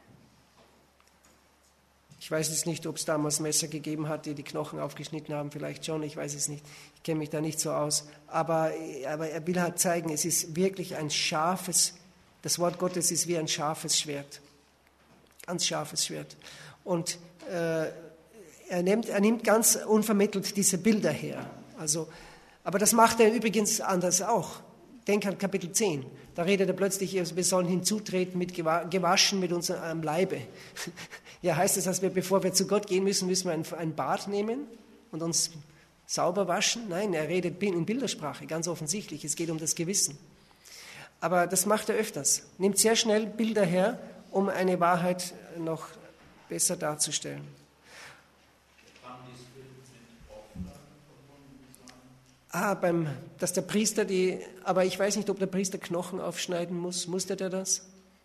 Ich weiß jetzt nicht, ob es damals Messer gegeben hat, die Knochen aufgeschnitten haben, vielleicht schon, ich weiß es nicht. Ich kenne mich da nicht so aus. Aber er will halt zeigen, es ist wirklich das Wort Gottes ist wie ein scharfes Schwert. Ganz scharfes Schwert. Und er nimmt ganz unvermittelt diese Bilder her. Aber das macht er übrigens anders auch. Denk an Kapitel 10. Da redet er plötzlich, wir sollen hinzutreten gewaschen mit unserem Leibe. Ja, heißt das, dass bevor wir zu Gott gehen müssen wir ein Bad nehmen und uns sauber waschen? Nein, er redet in Bildersprache, ganz offensichtlich. Es geht um das Gewissen. Aber das macht er öfters. Nimmt sehr schnell Bilder her, um eine Wahrheit noch besser darzustellen. Dass der Priester aber ich weiß nicht, ob der Priester Knochen aufschneiden muss. Musste der das?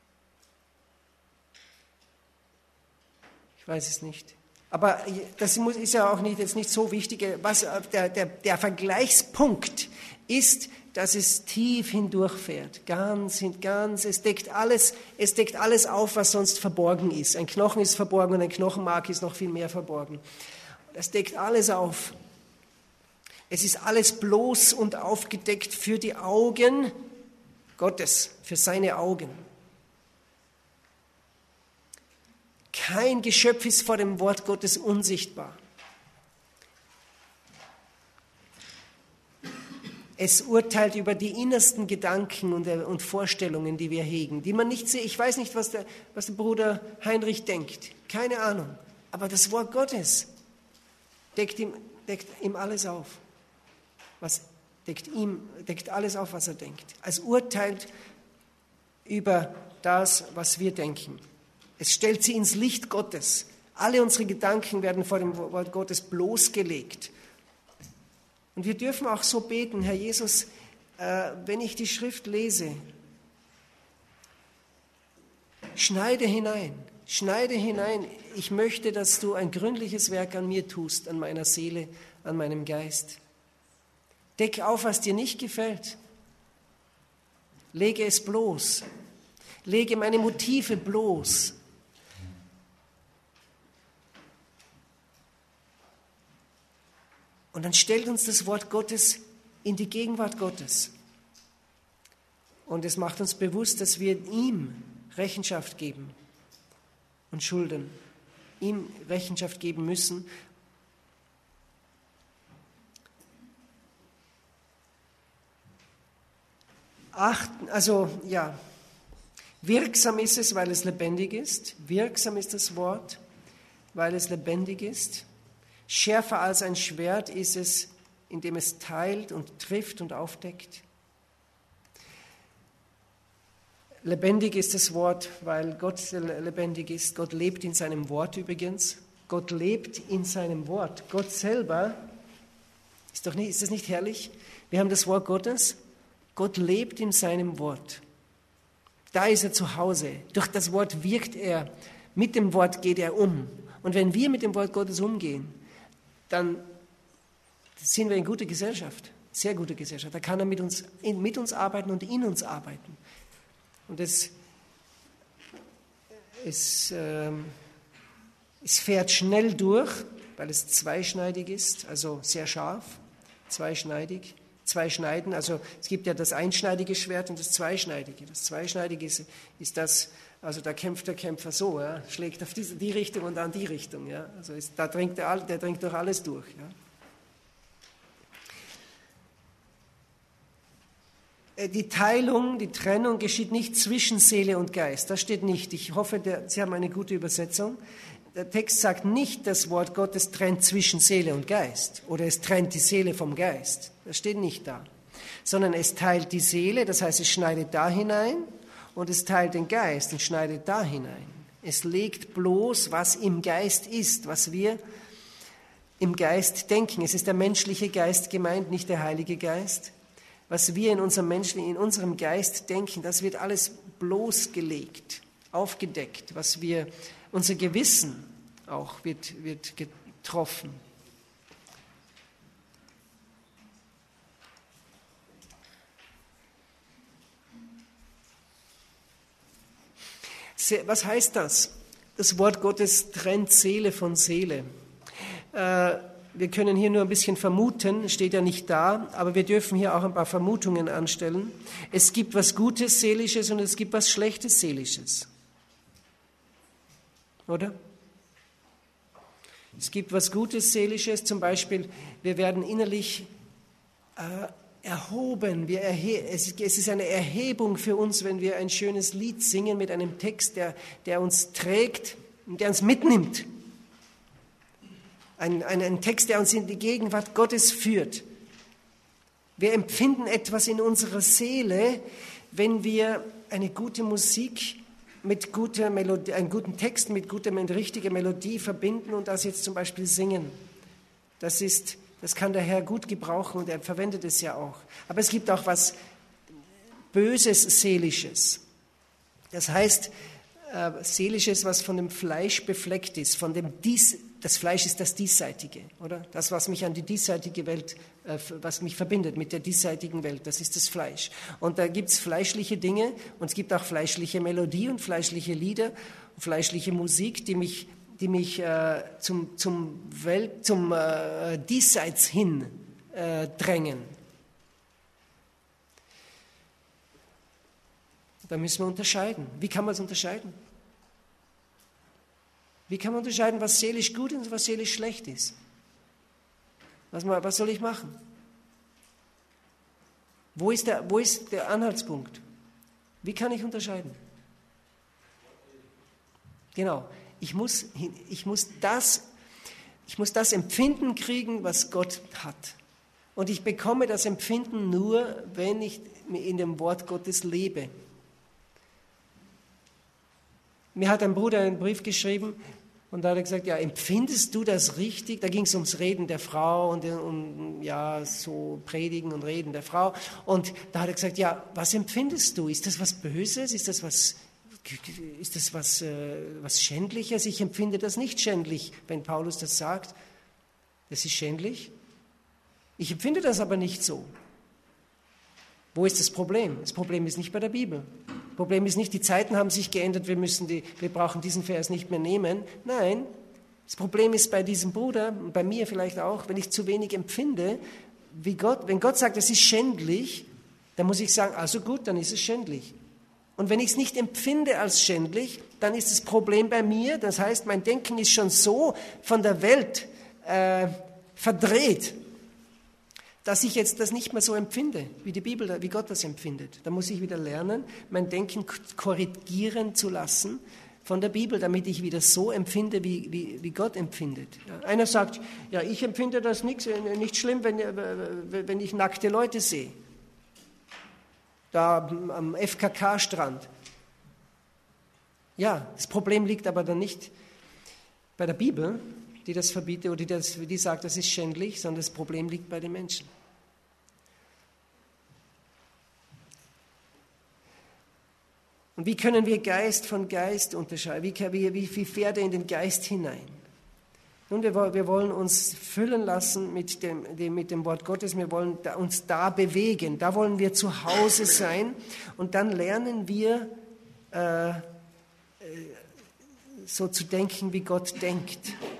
Ich weiß es nicht. Aber das ist ja auch jetzt nicht so wichtig. Der Vergleichspunkt ist, dass es tief hindurchfährt, es deckt alles auf, was sonst verborgen ist. Ein Knochen ist verborgen und ein Knochenmark ist noch viel mehr verborgen. Das deckt alles auf. Es ist alles bloß und aufgedeckt für die Augen Gottes, für seine Augen. Kein Geschöpf ist vor dem Wort Gottes unsichtbar. Es urteilt über die innersten Gedanken und Vorstellungen, die wir hegen, die man nicht sieht. Ich weiß nicht, was der Bruder Heinrich denkt. Keine Ahnung. Aber das Wort Gottes deckt ihm alles auf. Deckt alles auf, was er denkt. Es urteilt über das, was wir denken. Es stellt sie ins Licht Gottes. Alle unsere Gedanken werden vor dem Wort Gottes bloßgelegt. Und wir dürfen auch so beten, Herr Jesus, wenn ich die Schrift lese, schneide hinein. Ich möchte, dass du ein gründliches Werk an mir tust, an meiner Seele, an meinem Geist. Deck auf, was dir nicht gefällt. Lege es bloß. Lege meine Motive bloß. Und dann stellt uns das Wort Gottes in die Gegenwart Gottes. Und es macht uns bewusst, dass wir ihm Rechenschaft geben und schulden. Ihm Rechenschaft geben müssen. Wirksam ist es, weil es lebendig ist. Wirksam ist das Wort, weil es lebendig ist. Schärfer als ein Schwert ist es, indem es teilt und trifft und aufdeckt. Lebendig ist das Wort, weil Gott lebendig ist. Gott lebt in seinem Wort übrigens. Gott lebt in seinem Wort. Gott selber, ist das nicht herrlich? Wir haben das Wort Gottes. Gott lebt in seinem Wort. Da ist er zu Hause. Durch das Wort wirkt er. Mit dem Wort geht er um. Und wenn wir mit dem Wort Gottes umgehen, dann sind wir in guter Gesellschaft, sehr guter Gesellschaft. Da kann er mit uns arbeiten und in uns arbeiten. Und es fährt schnell durch, weil es zweischneidig ist, also sehr scharf, zweischneiden. Also es gibt ja das einschneidige Schwert und das zweischneidige. Das zweischneidige ist das, also da kämpft der Kämpfer so, ja, schlägt auf die Richtung und dann die Richtung. Ja. Also der dringt durch alles durch. Ja. Die Trennung geschieht nicht zwischen Seele und Geist. Das steht nicht. Ich hoffe, Sie haben eine gute Übersetzung. Der Text sagt nicht, das Wort Gottes trennt zwischen Seele und Geist oder es trennt die Seele vom Geist. Das steht nicht da. Sondern es teilt die Seele, das heißt, es schneidet da hinein und es teilt den Geist und schneidet da hinein. Es legt bloß, was im Geist ist, was wir im Geist denken. Es ist der menschliche Geist gemeint, nicht der Heilige Geist. Was wir in unserem Geist denken, das wird alles bloßgelegt, aufgedeckt. Unser Gewissen auch wird getroffen. Was heißt das? Das Wort Gottes trennt Seele von Seele. Wir können hier nur ein bisschen vermuten, steht ja nicht da, aber wir dürfen hier auch ein paar Vermutungen anstellen. Es gibt was Gutes Seelisches und es gibt was Schlechtes Seelisches. Oder? Es gibt was Gutes Seelisches, zum Beispiel, wir werden innerlich erhoben. Es ist eine Erhebung für uns, wenn wir ein schönes Lied singen mit einem Text, der uns trägt und der uns mitnimmt. Ein Text, der uns in die Gegenwart Gottes führt. Wir empfinden etwas in unserer Seele, wenn wir eine gute Musik mit guter Melodie, einen guten Text mit richtiger Melodie verbinden und das jetzt zum Beispiel singen. Das kann der Herr gut gebrauchen und er verwendet es ja auch. Aber es gibt auch was Böses, Seelisches. Das heißt, Seelisches, was von dem Fleisch befleckt ist, das Fleisch ist das Diesseitige, oder? Das, was mich an die diesseitige Welt, was mich verbindet mit der diesseitigen Welt, das ist das Fleisch. Und da gibt es fleischliche Dinge und es gibt auch fleischliche Melodie und fleischliche Lieder, und fleischliche Musik, die mich zum Diesseits hin drängen. Da müssen wir unterscheiden. Wie kann man es unterscheiden? Wie kann man unterscheiden, was seelisch gut ist und was seelisch schlecht ist? Was soll ich machen? Wo ist der Anhaltspunkt? Wie kann ich unterscheiden? Genau. Ich muss das Empfinden kriegen, was Gott hat. Und ich bekomme das Empfinden nur, wenn ich in dem Wort Gottes lebe. Mir hat ein Bruder einen Brief geschrieben und da hat er gesagt, ja, empfindest du das richtig? Da ging es ums Reden der Frau und so Predigen und Reden der Frau. Und da hat er gesagt, ja, was empfindest du? Ist das was Böses? Ist das was Schändliches? Ich empfinde das nicht schändlich, wenn Paulus das sagt. Das ist schändlich. Ich empfinde das aber nicht so. Wo ist das Problem? Das Problem ist nicht bei der Bibel. Das Problem ist nicht, die Zeiten haben sich geändert, wir brauchen diesen Vers nicht mehr nehmen. Nein, das Problem ist bei diesem Bruder, und bei mir vielleicht auch, wenn ich zu wenig empfinde, wenn Gott sagt, es ist schändlich, dann muss ich sagen, also gut, dann ist es schändlich. Und wenn ich es nicht empfinde als schändlich, dann ist das Problem bei mir, das heißt, mein Denken ist schon so von der Welt verdreht, dass ich jetzt das nicht mehr so empfinde, wie die Bibel, wie Gott das empfindet. Da muss ich wieder lernen, mein Denken korrigieren zu lassen von der Bibel, damit ich wieder so empfinde, wie Gott empfindet. Ja, einer sagt, ja, ich empfinde das nicht schlimm, wenn ich nackte Leute sehe. Da am FKK-Strand. Ja, das Problem liegt aber dann nicht bei der Bibel, die das verbietet oder die sagt, das ist schändlich, sondern das Problem liegt bei den Menschen. Und wie können wir Geist von Geist unterscheiden? Wie fährt er in den Geist hinein? Nun, wir wollen uns füllen lassen mit dem Wort Gottes, wir wollen uns da bewegen, da wollen wir zu Hause sein und dann lernen wir so zu denken, wie Gott denkt.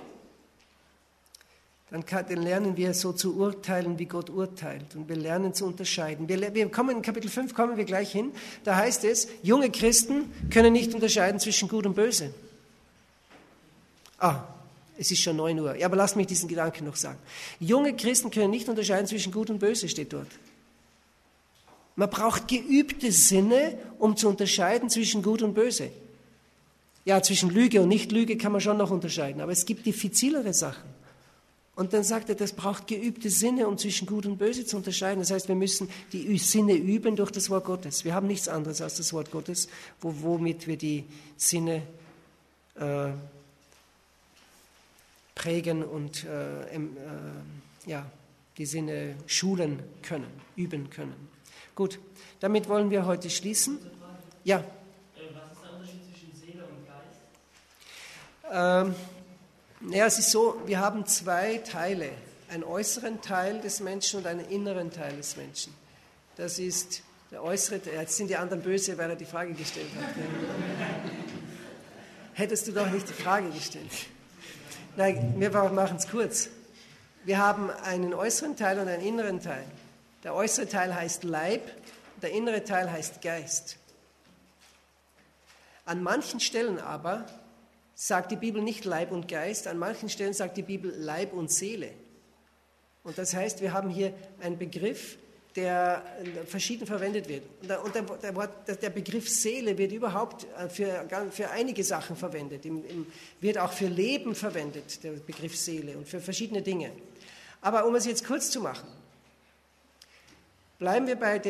Dann lernen wir so zu urteilen, wie Gott urteilt. Und wir lernen zu unterscheiden. Wir kommen in Kapitel 5, kommen wir gleich hin. Da heißt es, junge Christen können nicht unterscheiden zwischen Gut und Böse. Es ist schon 9 Uhr. Ja, aber lasst mich diesen Gedanken noch sagen. Junge Christen können nicht unterscheiden zwischen Gut und Böse, steht dort. Man braucht geübte Sinne, um zu unterscheiden zwischen Gut und Böse. Ja, zwischen Lüge und Nicht-Lüge kann man schon noch unterscheiden, aber es gibt diffizilere Sachen. Und dann sagt er, das braucht geübte Sinne, um zwischen Gut und Böse zu unterscheiden. Das heißt, wir müssen die Sinne üben durch das Wort Gottes. Wir haben nichts anderes als das Wort Gottes, womit wir die Sinne prägen und die Sinne schulen können, üben können. Gut, damit wollen wir heute schließen. Ja. Was ist der Unterschied zwischen Seele und Geist? Es ist so, wir haben 2 Teile, einen äußeren Teil des Menschen und einen inneren Teil des Menschen. Das ist der äußere Teil. Jetzt sind die anderen böse, weil er die Frage gestellt hat. Hättest du doch nicht die Frage gestellt. Nein, wir machen es kurz. Wir haben einen äußeren Teil und einen inneren Teil. Der äußere Teil heißt Leib, der innere Teil heißt Geist. An manchen Stellen aber sagt die Bibel nicht Leib und Geist, an manchen Stellen sagt die Bibel Leib und Seele. Und das heißt, wir haben hier einen Begriff, der verschieden verwendet wird. Und der Begriff Seele wird überhaupt für einige Sachen verwendet. Wird auch für Leben verwendet, der Begriff Seele, und für verschiedene Dinge. Aber um es jetzt kurz zu machen, bleiben wir bei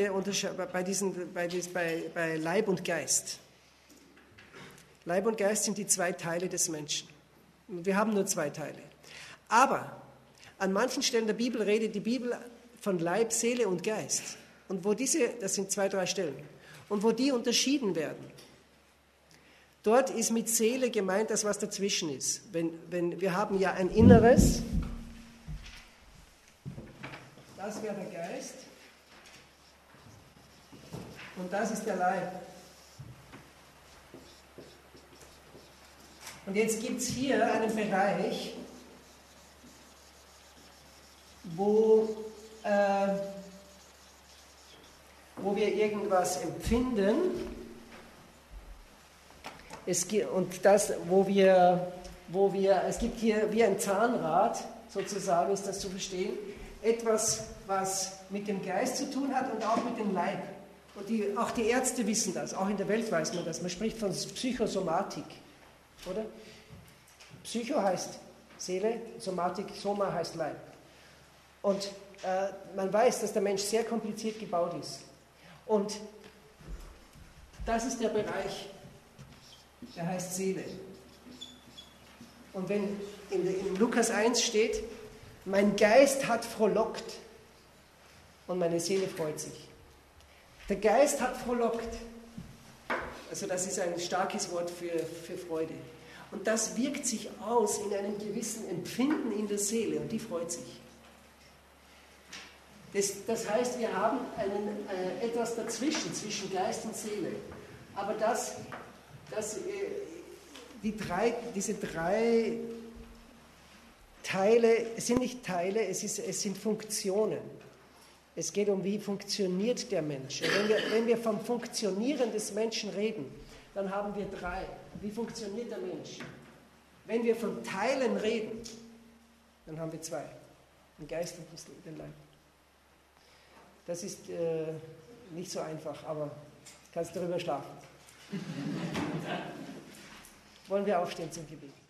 Leib und Geist. Leib und Geist sind die 2 Teile des Menschen. Wir haben nur 2 Teile. Aber an manchen Stellen der Bibel redet die Bibel von Leib, Seele und Geist. Und das sind 2, 3 Stellen. Und wo die unterschieden werden, Dort ist mit Seele gemeint das, was dazwischen ist. Wenn wir haben ja ein Inneres, das wäre der Geist und das ist der Leib. Und jetzt gibt es hier einen Bereich, wo wir irgendwas empfinden. Es gibt hier wie ein Zahnrad, sozusagen ist das zu verstehen, etwas, was mit dem Geist zu tun hat und auch mit dem Leib. Und auch die Ärzte wissen das, auch in der Welt weiß man das. Man spricht von Psychosomatik, oder? Psycho heißt Seele, Somatik, Soma heißt Leib. Und man weiß, dass der Mensch sehr kompliziert gebaut ist. Und das ist der Bereich, der heißt Seele. Und wenn in Lukas 1 steht, mein Geist hat frohlockt und meine Seele freut sich. Der Geist hat frohlockt. Also das ist ein starkes Wort für Freude. Und das wirkt sich aus in einem gewissen Empfinden in der Seele und die freut sich. Das heißt, wir haben etwas dazwischen, zwischen Geist und Seele. Aber diese drei Teile, es sind nicht Teile, es sind Funktionen. Es geht um, wie funktioniert der Mensch. Und wenn wir vom Funktionieren des Menschen reden, dann haben wir drei. Wie funktioniert der Mensch? Wenn wir von Teilen reden, dann haben wir zwei. Den Geist und den Leib. Das ist nicht so einfach, aber kannst darüber schlafen. Wollen wir aufstehen zum Gebet?